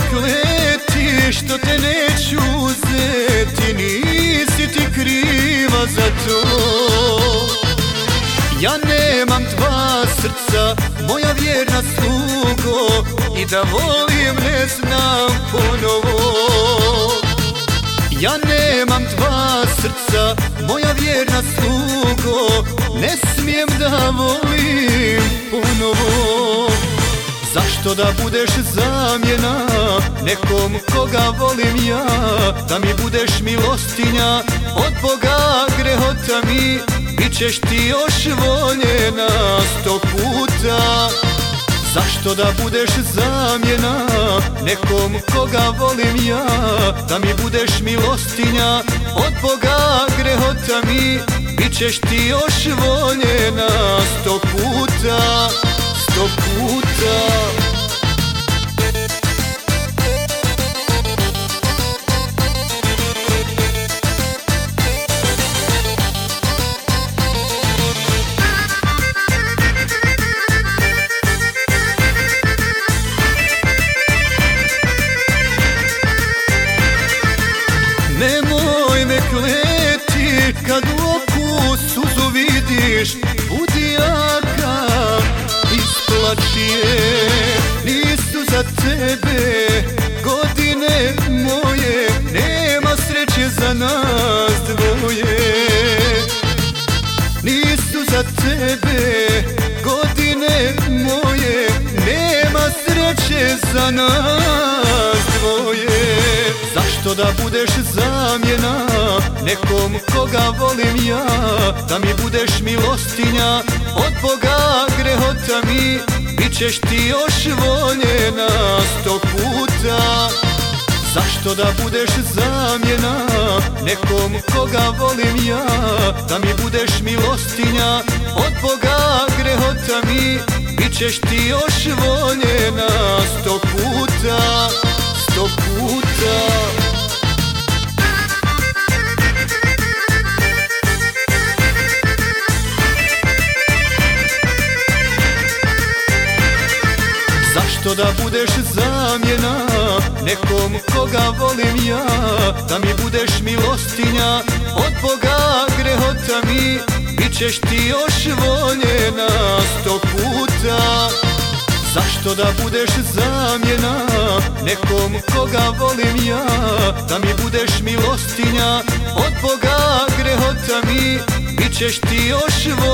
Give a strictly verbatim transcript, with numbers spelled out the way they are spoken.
kleti što te neću uzeti, nisi ti kriva za to. Ja nemam dva srca, moja vjerna slugo, i da volim ne znam ponovo. Ja nemam dva srca, moja vjerna slugo, ne smijem da volim ponovo. Zašto da budeš zamjena nekom koga volim ja, da mi budeš milostinja od Boga grehota mi, bit ćeš ti još voljena sto puta. Zašto da budeš zamjena nekom koga volim ja, da mi budeš milostinja od Boga grehota mi, bit ćeš ti još voljena sto puta, sto puta. Nemoj me kleti kad u oku suzu vidiš, budi jaka, isplači je. Nisu za tebe godine moje, nema sreće za nas dvoje. Nisu za tebe godine moje, nema sreće za nas dvoje. Zašto da budeš zamjena nekom koga volim ja, da mi budeš milostinja od Boga grehota mi, bit ćeš ti još voljena sto puta. Zašto da budeš zamjena nekom koga volim ja, da mi budeš milostinja od Boga grehota mi, bit ćeš ti još voljena sto puta, sto puta. Zašto da budeš zamjena nekom koga volim ja, da mi budeš milostinja od Boga grehota mi, bit ćeš ti još voljena sto puta. Zašto da budeš zamjena nekom koga volim ja, da mi budeš milostinja od Boga grehota mi, bit ćeš ti još voljena